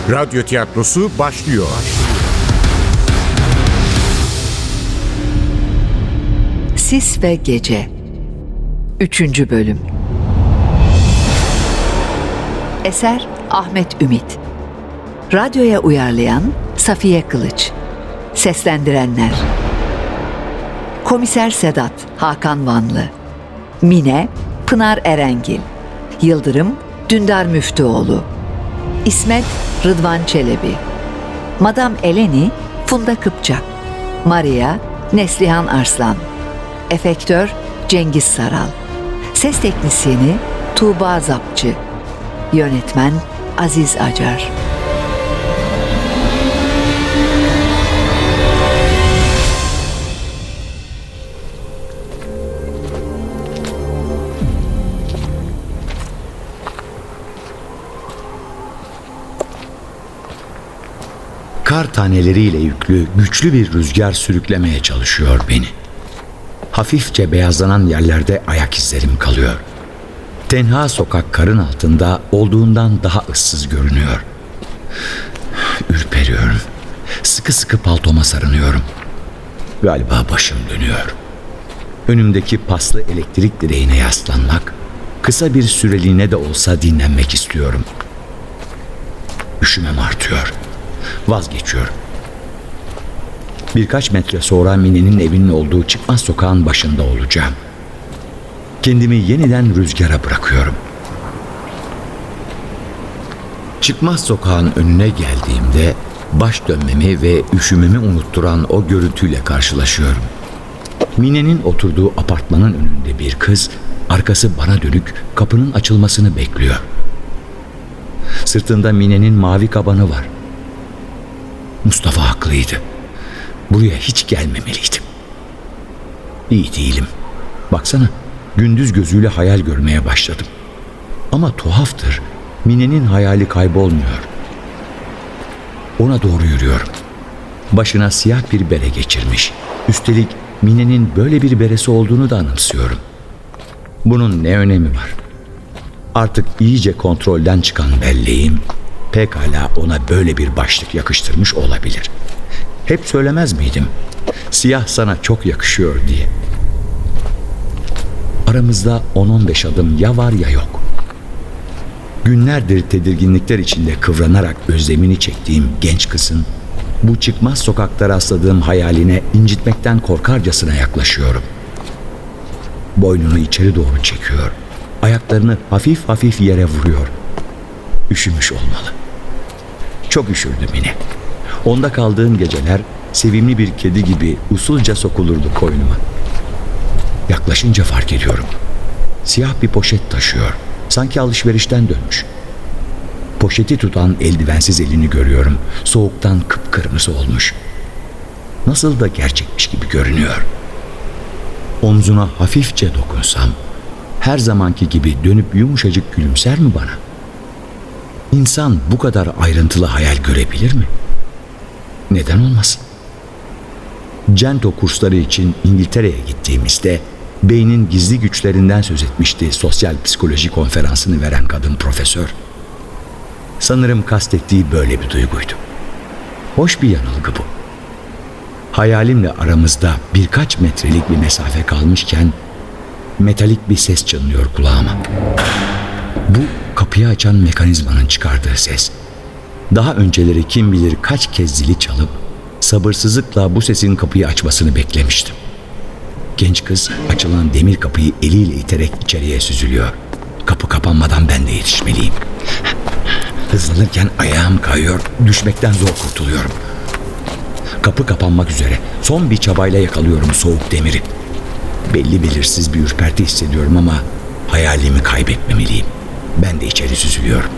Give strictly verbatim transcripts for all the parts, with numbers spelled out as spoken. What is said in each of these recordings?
Radyo tiyatrosu başlıyor. Sis ve Gece üçüncü Bölüm. Eser Ahmet Ümit. Radyoya uyarlayan Safiye Kılıç. Seslendirenler: Komiser Sedat Hakan Vanlı, Mine Pınar Erengil, Yıldırım Dündar Müftüoğlu, İsmet Rıdvan Çelebi, Madam Eleni Funda Kıpçak, Maria Neslihan Arslan, Efektör Cengiz Saral, Ses Teknisyeni Tuğba Zapçı, Yönetmen Aziz Acar. Kar taneleriyle yüklü güçlü bir rüzgar sürüklemeye çalışıyor beni. Hafifçe beyazlanan yerlerde ayak izlerim kalıyor. Tenha sokak karın altında olduğundan daha ıssız görünüyor. Ürperiyorum. Sıkı sıkı paltoma sarınıyorum. Galiba başım dönüyor. Önümdeki paslı elektrik direğine yaslanmak, kısa bir süreliğine de olsa dinlenmek istiyorum. Üşümem artıyor. Vazgeçiyorum. Birkaç metre sonra Mine'nin evinin olduğu çıkmaz sokağın başında olacağım. Kendimi yeniden rüzgara bırakıyorum. Çıkmaz sokağın önüne geldiğimde baş dönmemi ve üşümemi unutturan o görüntüyle karşılaşıyorum. Mine'nin oturduğu apartmanın önünde bir kız, arkası bana dönük kapının açılmasını bekliyor. Sırtında Mine'nin mavi kabanı var. Mustafa haklıydı. Buraya hiç gelmemeliydim. İyi değilim. Baksana, gündüz gözüyle hayal görmeye başladım. Ama tuhaftır, Mine'nin hayali kaybolmuyor. Ona doğru yürüyorum. Başına siyah bir bere geçirmiş. Üstelik Mine'nin böyle bir beresi olduğunu da anımsıyorum. Bunun ne önemi var? Artık iyice kontrolden çıkan belleğim pekala ona böyle bir başlık yakıştırmış olabilir. Hep söylemez miydim? Siyah sana çok yakışıyor diye. Aramızda on on beş adım ya var ya yok. Günlerdir tedirginlikler içinde kıvranarak özlemini çektiğim genç kızın bu çıkmaz sokakta rastladığım hayaline incitmekten korkarcasına yaklaşıyorum. Boynunu içeri doğru çekiyor. Ayaklarını hafif hafif yere vuruyor. Üşümüş olmalı. Çok üşürdüm yine. Onda kaldığım geceler sevimli bir kedi gibi usulca sokulurdu koynuma. Yaklaşınca fark ediyorum. Siyah bir poşet taşıyor. Sanki alışverişten dönmüş. Poşeti tutan eldivensiz elini görüyorum. Soğuktan kıpkırmızı olmuş. Nasıl da gerçekmiş gibi görünüyor. Omzuna hafifçe dokunsam her zamanki gibi dönüp yumuşacık gülümser mi bana? İnsan bu kadar ayrıntılı hayal görebilir mi? Neden olmasın? Cento kursları için İngiltere'ye gittiğimizde beynin gizli güçlerinden söz etmişti sosyal psikoloji konferansını veren kadın profesör. Sanırım kastettiği böyle bir duyguydu. Hoş bir yanılgı bu. Hayalimle aramızda birkaç metrelik bir mesafe kalmışken metalik bir ses çınlıyor kulağıma. Bu kapıyı açan mekanizmanın çıkardığı ses. Daha önceleri kim bilir kaç kez zili çalıp sabırsızlıkla bu sesin kapıyı açmasını beklemiştim. Genç kız açılan demir kapıyı eliyle iterek içeriye süzülüyor. Kapı kapanmadan ben de yetişmeliyim. Hızlanırken ayağım kayıyor, düşmekten zor kurtuluyorum. Kapı kapanmak üzere. Son bir çabayla yakalıyorum soğuk demiri. Belli belirsiz bir ürperti hissediyorum ama hayalimi kaybetmemeliyim. Ben de içeri süzülüyorum.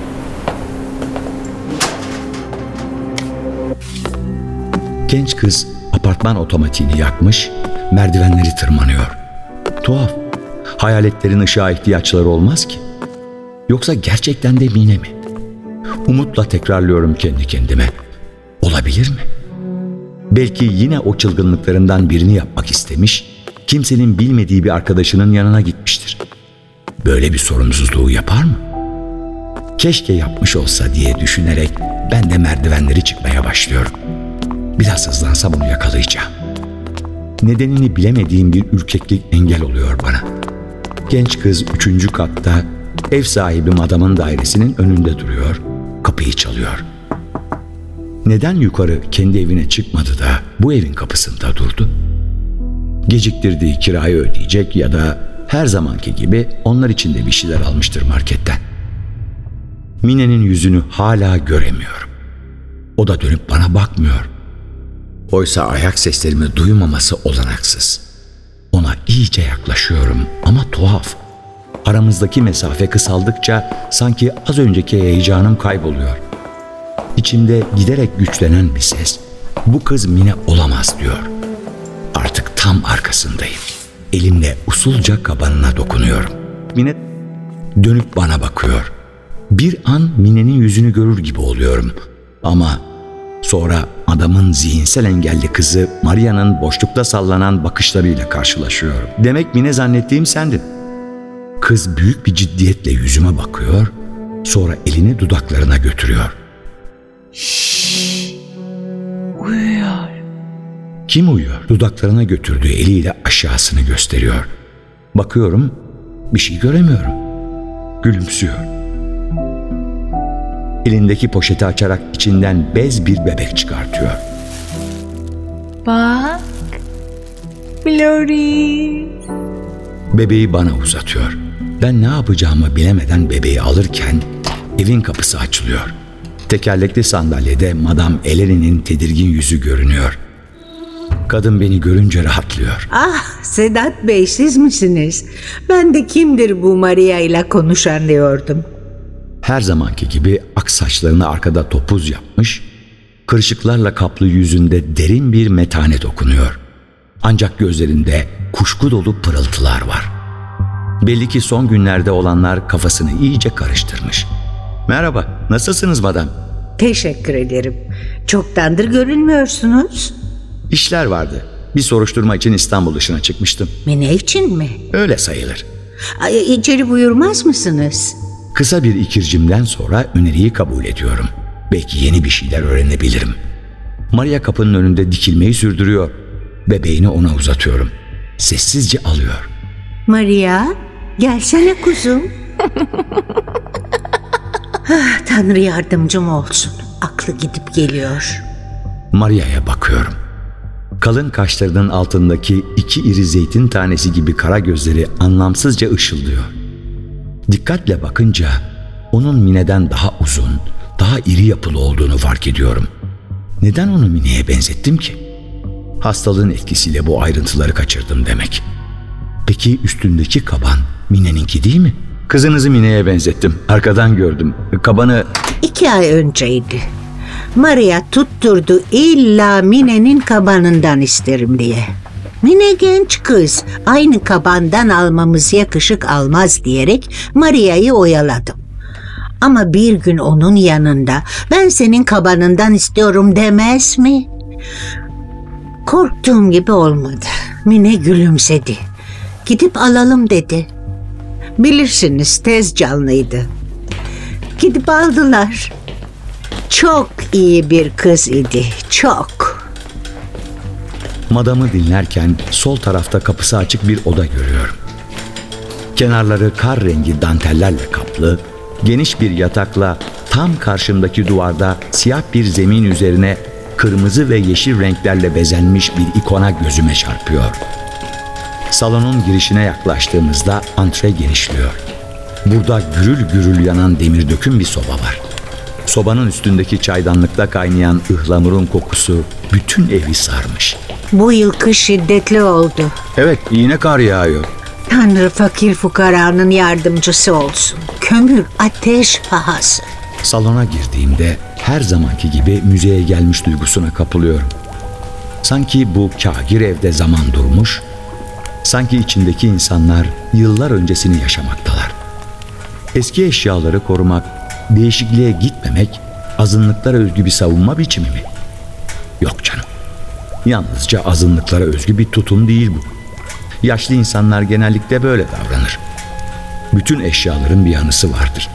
Genç kız apartman otomatiğini yakmış, merdivenleri tırmanıyor. Tuhaf. Hayaletlerin ışığa ihtiyaçları olmaz ki. Yoksa gerçekten de Mine mi? Umutla tekrarlıyorum kendi kendime. Olabilir mi? Belki yine o çılgınlıklarından birini yapmak istemiş, kimsenin bilmediği bir arkadaşının yanına gitmiştir. Böyle bir sorumsuzluğu yapar mı? keşke yapmış olsa diye düşünerek ben de merdivenleri çıkmaya başlıyorum. Biraz hızlansam onu yakalayacağım. Nedenini bilemediğim bir ürkeklik engel oluyor bana. Genç kız üçüncü katta ev sahibi madamın dairesinin önünde duruyor, kapıyı çalıyor. Neden yukarı kendi evine çıkmadı da bu evin kapısında durdu? Geciktirdiği kirayı ödeyecek ya da her zamanki gibi onlar için de bir şeyler almıştır marketten. Mine'nin yüzünü hala göremiyorum. O da dönüp bana bakmıyor. Oysa ayak seslerimi duymaması olanaksız. Ona iyice yaklaşıyorum ama tuhaf. Aramızdaki mesafe kısaldıkça sanki az önceki heyecanım kayboluyor. İçimde giderek güçlenen bir ses, bu kız Mine olamaz diyor. Artık tam arkasındayım. Elimle usulca kabanına dokunuyorum. Mine dönüp bana bakıyor. Bir an Mine'nin yüzünü görür gibi oluyorum. Ama sonra adamın zihinsel engelli kızı Maria'nın boşlukta sallanan bakışlarıyla karşılaşıyorum. Demek Mine zannettiğim sendin. Kız büyük bir ciddiyetle yüzüme bakıyor, sonra elini dudaklarına götürüyor. Şşş, uyuyor. Kim uyuyor? Dudaklarına götürdüğü eliyle aşağısını gösteriyor. Bakıyorum, bir şey göremiyorum. Gülümsüyor. Elindeki poşeti açarak içinden bez bir bebek çıkartıyor. Bak, Floris. Bebeği bana uzatıyor. Ben ne yapacağımı bilemeden bebeği alırken evin kapısı açılıyor. Tekerlekli sandalyede Madame Eleni'nin tedirgin yüzü görünüyor. Kadın beni görünce rahatlıyor. Ah, Sedat Bey, siz misiniz? Ben de kimdir bu Maria ile konuşan diyordum. Her zamanki gibi ak saçlarını arkada topuz yapmış, kırışıklarla kaplı yüzünde derin bir metanet okunuyor. Ancak gözlerinde kuşku dolu pırıltılar var. Belli ki son günlerde olanlar kafasını iyice karıştırmış. Merhaba, nasılsınız madam? Teşekkür ederim. Çoktandır görünmüyorsunuz. İşler vardı. Bir soruşturma için İstanbul dışına çıkmıştım. Mine için mi? Öyle sayılır. Ay, içeri buyurmaz mısınız? Kısa bir ikircimden sonra öneriyi kabul ediyorum. Belki yeni bir şeyler öğrenebilirim. Maria kapının önünde dikilmeyi sürdürüyor. Bebeğini ona uzatıyorum. Sessizce alıyor. Maria, gelsene kuzum. Ah, Tanrı yardımcım olsun. Aklı gidip geliyor. Maria'ya bakıyorum. Kalın kaşlarının altındaki iki iri zeytin tanesi gibi kara gözleri anlamsızca ışıldıyor. Dikkatle bakınca onun Mine'den daha uzun, daha iri yapılı olduğunu fark ediyorum. Neden onu Mine'ye benzettim ki? Hastalığın etkisiyle bu ayrıntıları kaçırdım demek. Peki üstündeki kaban Mine'ninki değil mi? Kızınızı Mine'ye benzettim. Arkadan gördüm. Kabanı... İki ay önceydi. Maria tutturdu illa Mine'nin kabanından isterim diye. Mine genç kız, aynı kabandan almamız yakışık almaz diyerek Maria'yı oyaladım. Ama bir gün onun yanında ben senin kabanından istiyorum demez mi? Korktuğum gibi olmadı. Mine gülümsedi. Gidip alalım dedi. Bilirsiniz, tez canlıydı. Gidip aldılar. Çok iyi bir kız idi, çok. Madamı dinlerken sol tarafta kapısı açık bir oda görüyorum. Kenarları kar rengi dantellerle kaplı, geniş bir yatakla tam karşımdaki duvarda siyah bir zemin üzerine kırmızı ve yeşil renklerle bezenmiş bir ikona gözüme çarpıyor. Salonun girişine yaklaştığımızda antre genişliyor. Burada gürül gürül yanan demir döküm bir soba var. Sobanın üstündeki çaydanlıkta kaynayan ıhlamurun kokusu bütün evi sarmış. Bu yıl kış şiddetli oldu. Evet, yine kar yağıyor. Tanrı fakir fukaranın yardımcısı olsun. Kömür, ateş pahası. Salona girdiğimde her zamanki gibi müzeye gelmiş duygusuna kapılıyorum. Sanki bu kâgir evde zaman durmuş, sanki içindeki insanlar yıllar öncesini yaşamaktalar. Eski eşyaları korumak, değişikliğe gitmemek, azınlıklara özgü bir savunma biçimi mi? Yok canım. Yalnızca azınlıklara özgü bir tutum değil bu. Yaşlı insanlar genellikle böyle davranır. Bütün eşyaların bir anısı vardır.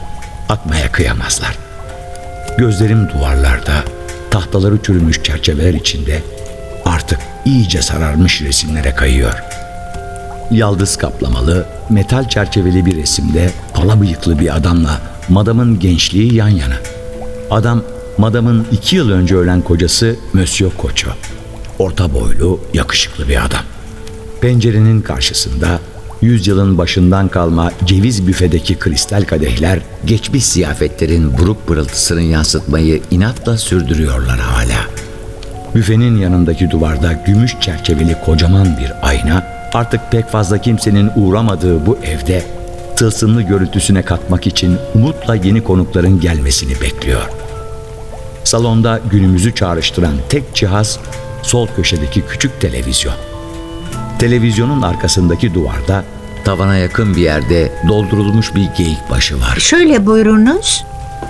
Atmaya kıyamazlar. Gözlerim duvarlarda, tahtaları çürümüş çerçeveler içinde artık iyice sararmış resimlere kayıyor. Yaldız kaplamalı, metal çerçeveli bir resimde pala bıyıklı bir adamla madamın gençliği yan yana. Adam, madamın iki yıl önce ölen kocası Monsieur Cocho. Orta boylu, yakışıklı bir adam. Pencerenin karşısında yüzyılın başından kalma ceviz büfedeki kristal kadehler geçmiş ziyafetlerin buruk pırıltısını yansıtmayı inatla sürdürüyorlar hala. Büfenin yanındaki duvarda gümüş çerçeveli kocaman bir ayna artık pek fazla kimsenin uğramadığı bu evde tılsımlı görüntüsüne katmak için umutla yeni konukların gelmesini bekliyor. Salonda günümüzü çağrıştıran tek cihaz sol köşedeki küçük televizyon. Televizyonun arkasındaki duvarda tavana yakın bir yerde doldurulmuş bir geyik başı var. Şöyle buyurunuz.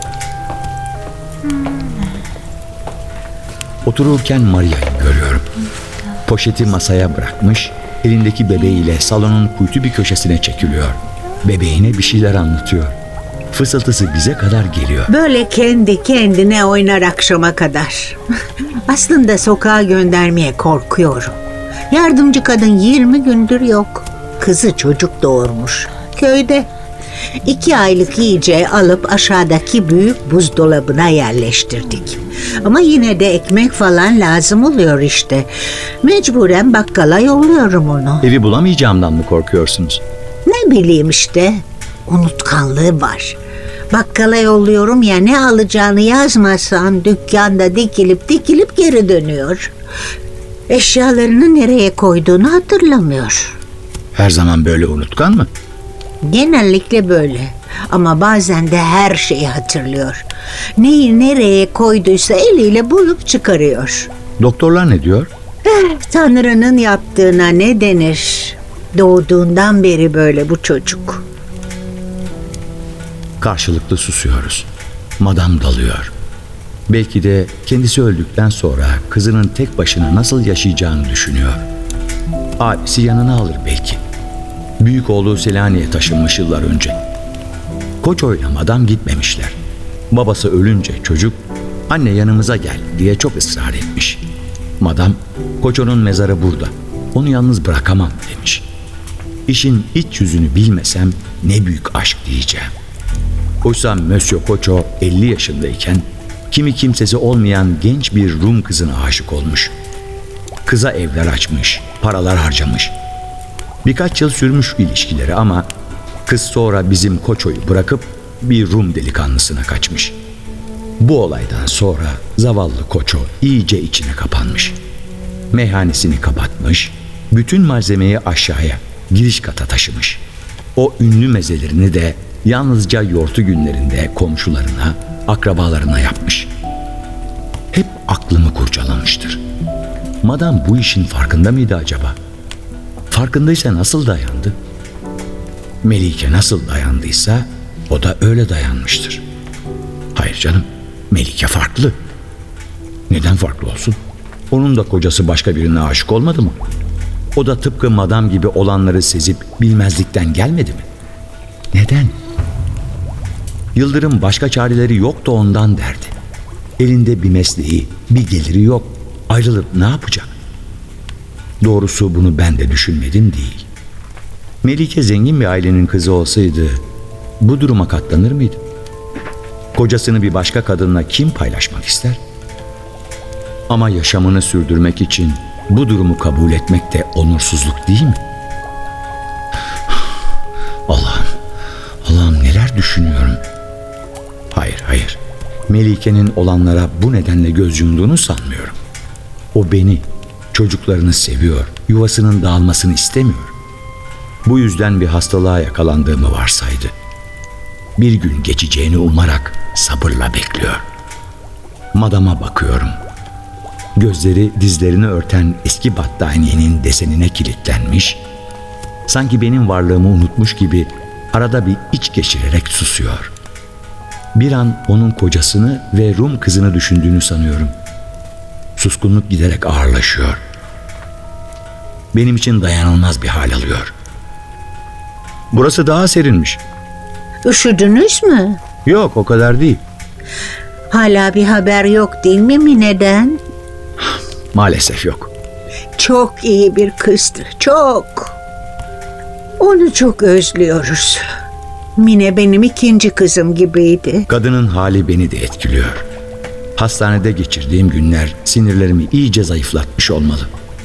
Otururken Maria'yı görüyorum. Poşeti masaya bırakmış, elindeki bebeğiyle salonun kuytu bir köşesine çekiliyor. Bebeğine bir şeyler anlatıyor. Fısıltısı bize kadar geliyor. Böyle kendi kendine oynar akşama kadar. Aslında sokağa göndermeye korkuyorum. Yardımcı kadın yirmi gündür yok. Kızı çocuk doğurmuş. Köyde. İki aylık yiyeceği alıp aşağıdaki büyük buzdolabına yerleştirdik. Ama yine de ekmek falan lazım oluyor işte. Mecburen bakkala yolluyorum onu. Evi bulamayacağımdan mı korkuyorsunuz? Ne bileyim işte. Unutkanlığı var. Bakkala yolluyorum ya, ne alacağını yazmazsan dükkanda dikilip dikilip geri dönüyor. Eşyalarını nereye koyduğunu hatırlamıyor. Her zaman böyle unutkan mı? Genellikle böyle. Ama bazen de her şeyi hatırlıyor. Neyi nereye koyduysa eliyle bulup çıkarıyor. Doktorlar ne diyor? Tanrı'nın yaptığına ne denir? Doğduğundan beri böyle bu çocuk. Karşılıklı susuyoruz. Madam dalıyor. Belki de kendisi öldükten sonra kızının tek başına nasıl yaşayacağını düşünüyor. Abisi yanına alır belki. Büyük oğlu Selanik'e taşınmış yıllar önce. Koço'yla madam gitmemişler. Babası ölünce çocuk, anne yanımıza gel diye çok ısrar etmiş. Madam, Koço'nun mezarı burada, onu yalnız bırakamam demiş. İşin iç yüzünü bilmesem ne büyük aşk diyeceğim. Oysa Monsieur Cocho elli yaşındayken kimi kimsesi olmayan genç bir Rum kızına aşık olmuş. Kıza evler açmış, paralar harcamış. Birkaç yıl sürmüş ilişkileri ama kız sonra bizim Koço'yu bırakıp bir Rum delikanlısına kaçmış. Bu olaydan sonra zavallı Koço iyice içine kapanmış. Meyhanesini kapatmış, bütün malzemeyi aşağıya, giriş kata taşımış. O ünlü mezelerini de yalnızca yortu günlerinde komşularına, akrabalarına yapmış. Hep aklımı kurcalamıştır. Madam bu işin farkında mıydı acaba? Farkındaysa nasıl dayandı? Melike nasıl dayandıysa o da öyle dayanmıştır. Hayır canım, Melike farklı. Neden farklı olsun? Onun da kocası başka birine aşık olmadı mı? O da tıpkı madam gibi olanları sezip bilmezlikten gelmedi mi? Neden? Yıldırım başka çareleri yoktu ondan derdi. Elinde bir mesleği, bir geliri yok. Ayrılıp ne yapacak? Doğrusu bunu ben de düşünmedim değil. Melike zengin bir ailenin kızı olsaydı bu duruma katlanır mıydı? Kocasını bir başka kadınla kim paylaşmak ister? Ama yaşamını sürdürmek için bu durumu kabul etmek de onursuzluk değil mi? Allah'ım, Allah'ım neler düşünüyorum. Hayır, hayır. Melike'nin olanlara bu nedenle göz yumduğunu sanmıyorum. O beni, çocuklarını seviyor, yuvasının dağılmasını istemiyor. Bu yüzden bir hastalığa yakalandığımı varsaydı. Bir gün geçeceğini umarak sabırla bekliyor. Madama bakıyorum. Gözleri dizlerini örten eski battaniyenin desenine kilitlenmiş, sanki benim varlığımı unutmuş gibi arada bir iç geçirerek susuyor. Bir an onun kocasını ve Rum kızını düşündüğünü sanıyorum. Suskunluk giderek ağırlaşıyor. Benim için dayanılmaz bir hal alıyor. Burası daha serinmiş. Üşüdünüz mü? Yok, o kadar değil. Hala bir haber yok değil mi Mine'den? Maalesef yok. Çok iyi bir kızdı, çok. Onu çok özlüyoruz. Mine benim ikinci kızım gibiydi. Kadının hali beni de etkiliyor. Hastanede geçirdiğim günler sinirlerimi iyice zayıflatmış olmalı.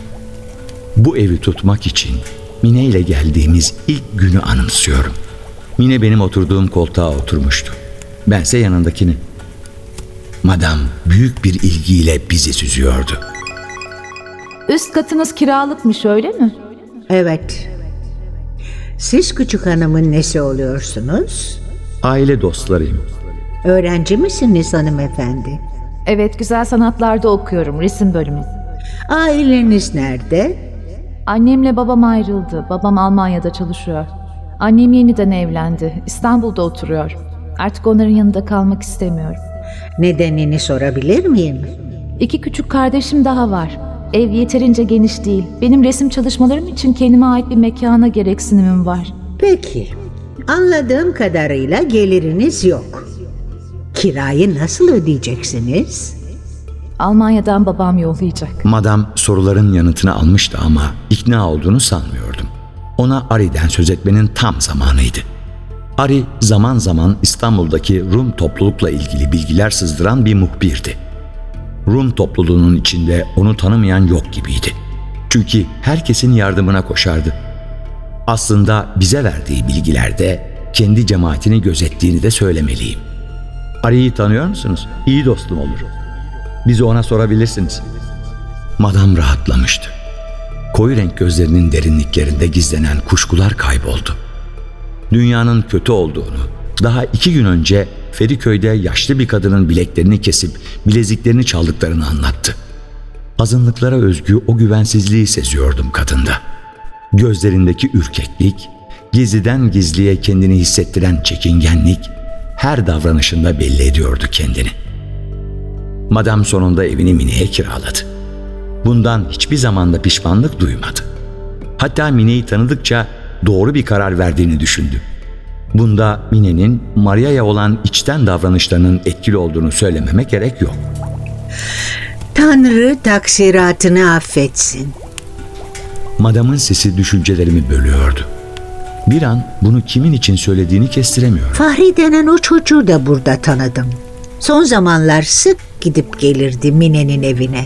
Bu evi tutmak için Mine ile geldiğimiz ilk günü anımsıyorum. Mine benim oturduğum koltuğa oturmuştu. Bense yanındakini. Madam büyük bir ilgiyle bizi süzüyordu. Üst katınız kiralıkmış, öyle mi? Evet. Siz küçük hanımın nesi oluyorsunuz? Aile dostlarıyım. Öğrenci misiniz hanımefendi? Evet, güzel sanatlarda okuyorum, resim bölümü. Aileniz nerede? Annemle babam ayrıldı. Babam Almanya'da çalışıyor. Annem yeniden evlendi. İstanbul'da oturuyor. Artık onların yanında kalmak istemiyorum. Nedenini sorabilir miyim? İki küçük kardeşim daha var. Ev yeterince geniş değil. Benim resim çalışmalarım için kendime ait bir mekana gereksinimim var. Peki. Anladığım kadarıyla geliriniz yok. Kirayı nasıl ödeyeceksiniz? Almanya'dan babam yollayacak. Madam soruların yanıtını almıştı ama ikna olduğunu sanmıyordum. Ona Ari'den söz etmenin tam zamanıydı. Ari zaman zaman İstanbul'daki Rum toplulukla ilgili bilgiler sızdıran bir muhbirdi. Rum topluluğunun içinde onu tanımayan yok gibiydi. Çünkü herkesin yardımına koşardı. Aslında bize verdiği bilgilerde kendi cemaatini gözettiğini de söylemeliyim. Ari'yi tanıyor musunuz? İyi dostum olur. Bizi ona sorabilirsiniz. Madam rahatlamıştı. Koyu renk gözlerinin derinliklerinde gizlenen kuşkular kayboldu. Dünyanın kötü olduğunu, daha iki gün önce Feriköy'de yaşlı bir kadının bileklerini kesip bileziklerini çaldıklarını anlattı. Azınlıklara özgü o güvensizliği seziyordum kadında. Gözlerindeki ürkeklik, gizliden gizliye kendini hissettiren çekingenlik, her davranışında belli ediyordu kendini. Madam sonunda evini Mine'ye kiraladı. Bundan hiçbir zamanda pişmanlık duymadı. Hatta Mine'yi tanıdıkça doğru bir karar verdiğini düşündü. Bunda Mine'nin Maria'ya olan içten davranışlarının etkili olduğunu söylememe gerek yok. Tanrı taksiratını affetsin. Madamın sesi düşüncelerimi bölüyordu. Bir an bunu kimin için söylediğini kestiremiyorum. Fahri denen o çocuğu da burada tanıdım. Son zamanlar sık gidip gelirdi Mine'nin evine.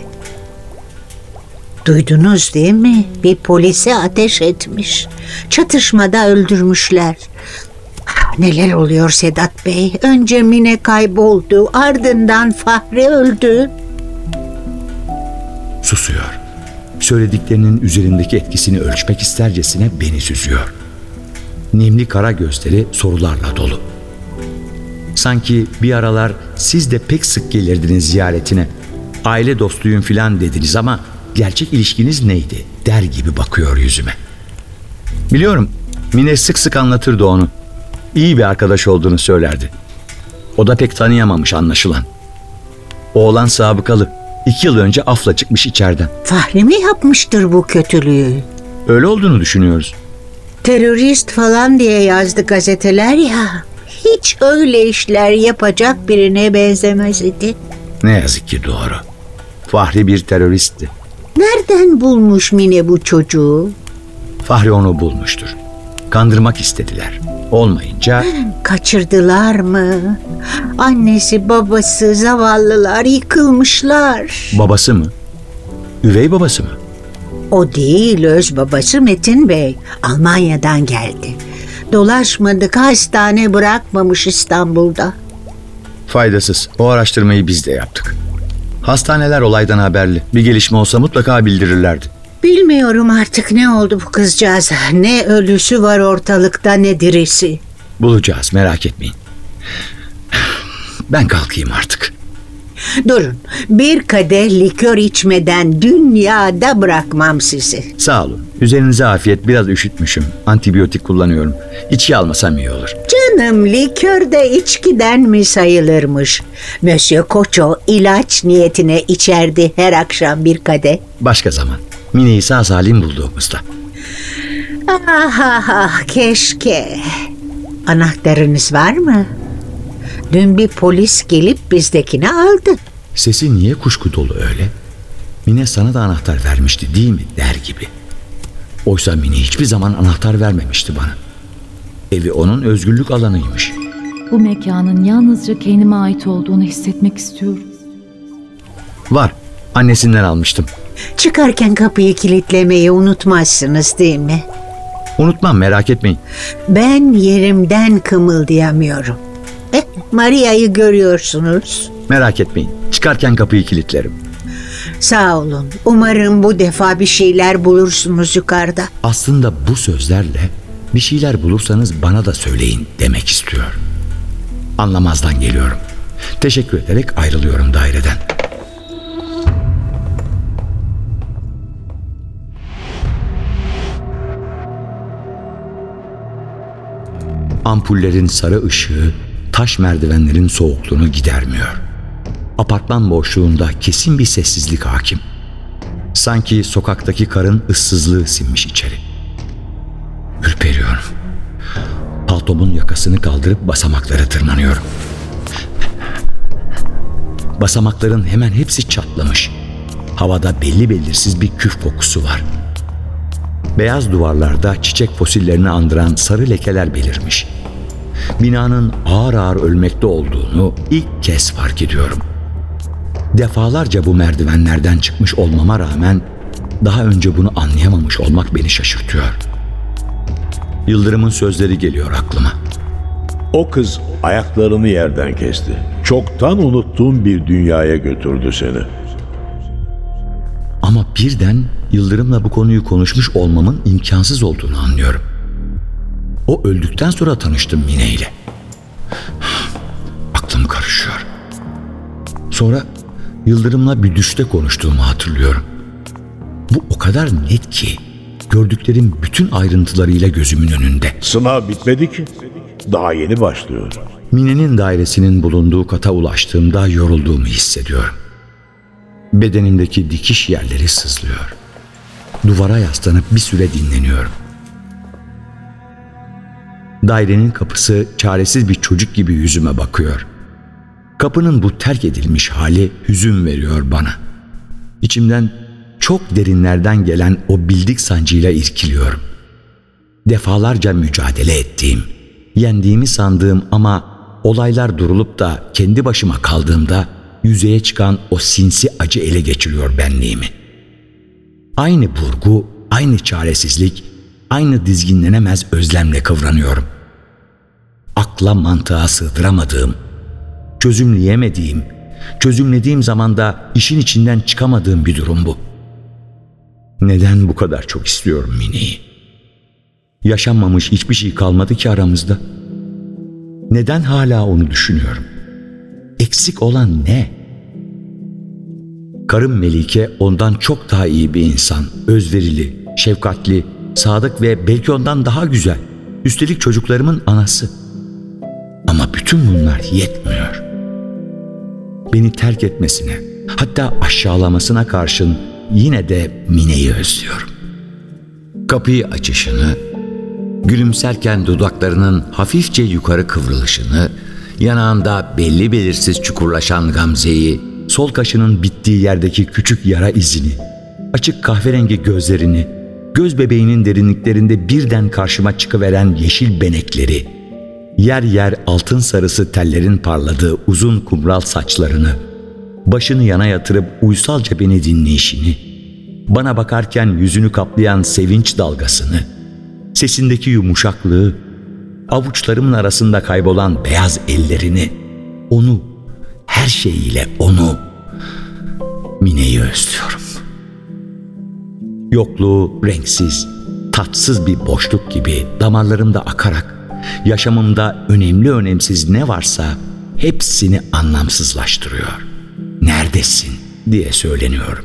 Duydunuz değil mi? Bir polise ateş etmiş. Çatışmada öldürmüşler. Neler oluyor Sedat Bey? Önce Mine kayboldu, ardından Fahri öldü. Susuyor. Söylediklerinin üzerindeki etkisini ölçmek istercesine beni süzüyor. Nemli kara gözleri sorularla dolu. Sanki bir aralar siz de pek sık gelirdiniz ziyaretine. Aile dostuyum filan dediniz ama gerçek ilişkiniz neydi der gibi bakıyor yüzüme. Biliyorum, Mine sık sık anlatırdı onu. İyi bir arkadaş olduğunu söylerdi. O da pek tanıyamamış anlaşılan. Oğlan sabıkalı. İki yıl önce afla çıkmış içeriden. Fahri mi yapmıştır bu kötülüğü? Öyle olduğunu düşünüyoruz. Terörist falan diye yazdı gazeteler ya. Hiç öyle işler yapacak birine benzemez idi. Ne yazık ki doğru. Fahri bir teröristti. Nereden bulmuş Mine bu çocuğu? Fahri onu bulmuştur. Kandırmak istediler. Olmayınca Kaçırdılar mı? Annesi babası zavallılar yıkılmışlar. babası mı? Üvey babası mı? O değil, öz babası Metin Bey. Almanya'dan geldi. Dolaşmadık, hastane bırakmamış İstanbul'da. Faydasız. O araştırmayı biz de yaptık. Hastaneler olaydan haberli. Bir gelişme olsa mutlaka bildirirlerdi. Bilmiyorum artık ne oldu bu kızcağıza. Ne ölüsü var ortalıkta ne dirisi. Bulacağız, merak etmeyin. Ben kalkayım artık. Durun, bir kadeh likör içmeden dünyada bırakmam sizi. Sağ olun. Üzerinize afiyet. Biraz üşütmüşüm. Antibiyotik kullanıyorum. İçki almasam iyi olur. Canım, likör de içkiden mi sayılırmış? Monsieur Koço ilaç niyetine içerdi her akşam bir kadeh. Başka zaman. Mine'yi sağ salim bulduğumuzda. Ah ah ah, keşke. Anahtarınız var mı? Dün bir polis gelip bizdekini aldı. Sesi niye kuşku dolu öyle? Mine sana da anahtar vermişti değil mi der gibi. Oysa Mine hiçbir zaman anahtar vermemişti bana. Evi onun özgürlük alanıymış. Bu mekanın yalnızca kendime ait olduğunu hissetmek istiyorum. Var, annesinden almıştım. Çıkarken kapıyı kilitlemeyi unutmazsınız değil mi? Unutmam, merak etmeyin. Ben yerimden kımıldayamıyorum. Eh, Maria'yı görüyorsunuz. Merak etmeyin, çıkarken kapıyı kilitlerim. Sağ olun. Umarım bu defa bir şeyler bulursunuz yukarıda. Aslında bu sözlerle bir şeyler bulursanız bana da söyleyin demek istiyor. Anlamazdan geliyorum. Teşekkür ederek ayrılıyorum daireden. Ampullerin sarı ışığı taş merdivenlerin soğukluğunu gidermiyor. Apartman boşluğunda kesin bir sessizlik hakim. Sanki sokaktaki karın ıssızlığı sinmiş içeri. Ürperiyorum. Paltomun yakasını kaldırıp basamaklara tırmanıyorum. Basamakların hemen hepsi çatlamış. Havada belli belirsiz bir küf kokusu var. Beyaz duvarlarda çiçek fosillerini andıran sarı lekeler belirmiş. Binanın ağır ağır ölmekte olduğunu ilk kez fark ediyorum. Defalarca bu merdivenlerden çıkmış olmama rağmen daha önce bunu anlayamamış olmak beni şaşırtıyor. Yıldırım'ın sözleri geliyor aklıma. O kız ayaklarını yerden kesti. Çoktan unuttuğun bir dünyaya götürdü seni. Ama birden Yıldırım'la bu konuyu konuşmuş olmamın imkansız olduğunu anlıyorum. O öldükten sonra tanıştım Mine ile. Aklım karışıyor. Sonra Yıldırım'la bir düşte konuştuğumu hatırlıyorum. Bu o kadar net ki gördüklerim bütün ayrıntılarıyla gözümün önünde. Sınav bitmedi ki. Daha yeni başlıyor. Mine'nin dairesinin bulunduğu kata ulaştığımda yorulduğumu hissediyorum. Bedenimdeki dikiş yerleri sızlıyor. Duvara yaslanıp bir süre dinleniyorum. Dairenin kapısı çaresiz bir çocuk gibi yüzüme bakıyor. Kapının bu terk edilmiş hali hüzün veriyor bana. İçimden çok derinlerden gelen o bildik sancıyla irkiliyorum. Defalarca mücadele ettiğim, yendiğimi sandığım ama olaylar durulup da kendi başıma kaldığımda yüzeye çıkan o sinsi acı ele geçiriyor benliğimi. Aynı burgu, aynı çaresizlik, aynı dizginlenemez özlemle kıvranıyorum. Akla mantığa sığdıramadığım, çözümleyemediğim, çözümlediğim zaman da işin içinden çıkamadığım bir durum bu. Neden bu kadar çok istiyorum Mine'yi? Yaşanmamış hiçbir şey kalmadı ki aramızda. Neden hala onu düşünüyorum? Eksik olan ne? Karım Melike ondan çok daha iyi bir insan, özverili, şefkatli, sadık ve belki ondan daha güzel. Üstelik çocuklarımın anası. Ama bütün bunlar yetmiyor. Beni terk etmesine, hatta aşağılamasına karşın yine de Mine'yi özlüyorum. Kapıyı açışını, gülümserken dudaklarının hafifçe yukarı kıvrılışını, yanağında belli belirsiz çukurlaşan gamzeyi, sol kaşının bittiği yerdeki küçük yara izini, açık kahverengi gözlerini, göz bebeğinin derinliklerinde birden karşıma çıkıveren yeşil benekleri, yer yer altın sarısı tellerin parladığı uzun kumral saçlarını, başını yana yatırıp uysalca beni dinleyişini, bana bakarken yüzünü kaplayan sevinç dalgasını, sesindeki yumuşaklığı, avuçlarımın arasında kaybolan beyaz ellerini, onu, her şeyiyle onu, Mine'yi özlüyorum. Yokluğu renksiz, tatsız bir boşluk gibi damarlarımda akarak, yaşamımda önemli önemsiz ne varsa hepsini anlamsızlaştırıyor. Neredesin diye söyleniyorum.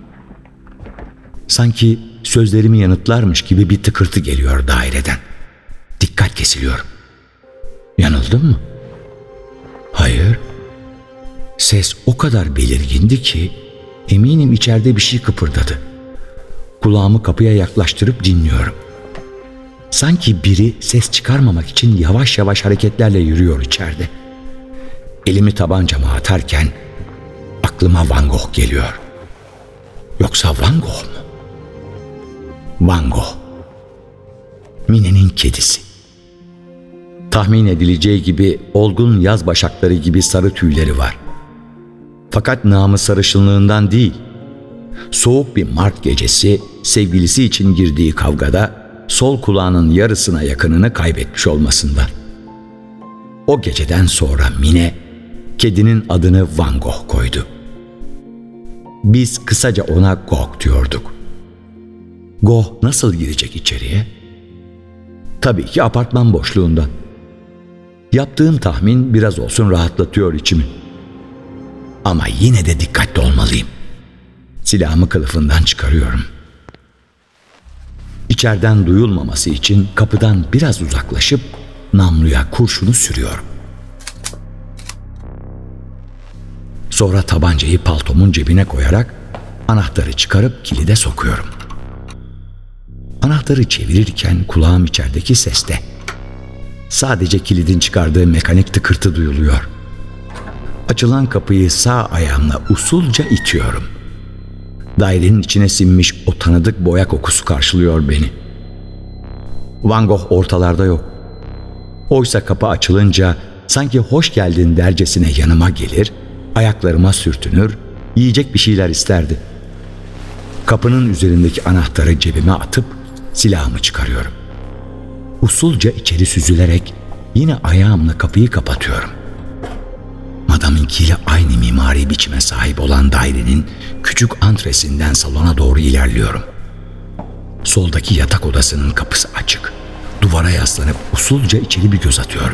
Sanki sözlerimi yanıtlarmış gibi bir tıkırtı geliyor daireden. Dikkat kesiliyorum. Yanıldım mı? Hayır. Ses o kadar belirgindi ki eminim içeride bir şey kıpırdadı. Kulağımı kapıya yaklaştırıp dinliyorum. Sanki biri ses çıkarmamak için yavaş yavaş hareketlerle yürüyor içeride. elimi tabancama atarken aklıma Van Gogh geliyor. Yoksa Van Gogh mu? Van Gogh. Mine'nin kedisi. Tahmin edileceği gibi olgun yaz başakları gibi sarı tüyleri var. Fakat namı sarışınlığından değil, soğuk bir Mart gecesi sevgilisi için girdiği kavgada sol kulağının yarısına yakınını kaybetmiş olmasından. O geceden sonra Mine, kedinin adını Van Gogh koydu. Biz kısaca ona Gogh diyorduk. Gogh nasıl girecek içeriye? Tabii ki apartman boşluğundan. Yaptığım tahmin biraz olsun rahatlatıyor içimi. Ama yine de dikkatli olmalıyım. Silahımı kılıfından çıkarıyorum. İçeriden duyulmaması için kapıdan biraz uzaklaşıp namluya kurşunu sürüyorum. Sonra tabancayı paltomun cebine koyarak anahtarı çıkarıp kilide sokuyorum. Anahtarı çevirirken kulağım içerideki seste. Sadece kilidin çıkardığı mekanik tıkırtı duyuluyor. Açılan kapıyı sağ ayağımla usulca itiyorum. Dairenin içine sinmiş o tanıdık boya kokusu karşılıyor beni. Van Gogh ortalarda yok. Oysa kapı açılınca sanki hoş geldin dercesine yanıma gelir, ayaklarıma sürtünür, yiyecek bir şeyler isterdi. Kapının üzerindeki anahtarı cebime atıp silahımı çıkarıyorum. Usulca içeri süzülerek yine ayağımla kapıyı kapatıyorum. Madam'ınkiyle aynı mimari biçime sahip olan dairenin küçük antresinden salona doğru ilerliyorum. Soldaki yatak odasının kapısı açık. Duvara yaslanıp usulca içeri bir göz atıyorum.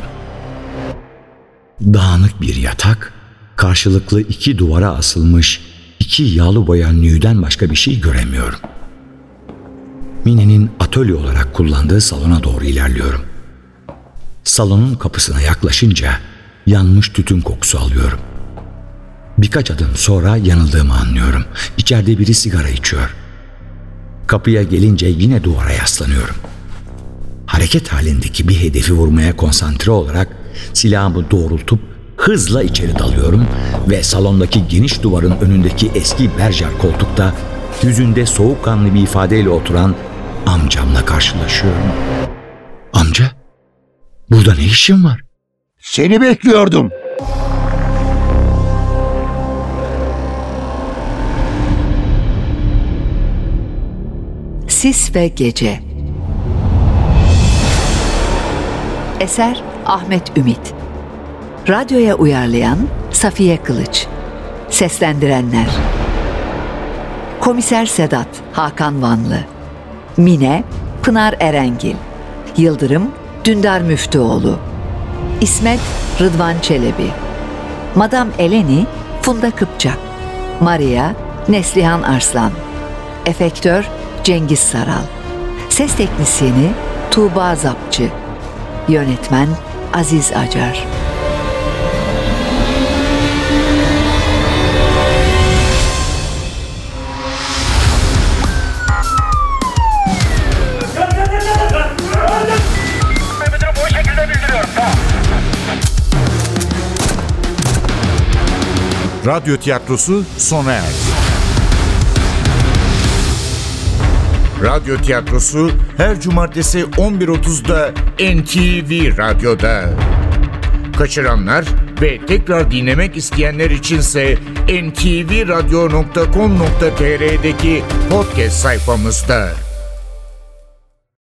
Dağınık bir yatak, karşılıklı iki duvara asılmış iki yağlı boya nüden başka bir şey göremiyorum. Mine'nin atölye olarak kullandığı salona doğru ilerliyorum. Salonun kapısına yaklaşınca yanmış tütün kokusu alıyorum. Birkaç adım sonra yanıldığımı anlıyorum. İçeride biri sigara içiyor. Kapıya gelince yine duvara yaslanıyorum. Hareket halindeki bir hedefi vurmaya konsantre olarak silahımı doğrultup hızla içeri dalıyorum ve salondaki geniş duvarın önündeki eski berjer koltukta yüzünde soğukkanlı bir ifadeyle oturan amcamla karşılaşıyorum. Amca, burada ne işin var? Seni bekliyordum. Sis ve Gece. Eser Ahmet Ümit. Radyoya uyarlayan Safiye Kılıç. Seslendirenler: Komiser Sedat Hakan Vanlı, Mine Pınar Erengil, Yıldırım Dündar Müftüoğlu, İsmet Rıdvan Çelebi, Madam Eleni Funda Kıpçak, Maria Neslihan Arslan, Efektör Cengiz Saral, Ses Teknisyeni Tuğba Zapçı, Yönetmen Aziz Acar. Radyo tiyatrosu sona erdi. Radyo tiyatrosu her cumartesi on bir otuzda N T V Radyo'da. Kaçıranlar ve tekrar dinlemek isteyenler içinse en ti vi radyo nokta com nokta tr''deki podcast sayfamızda.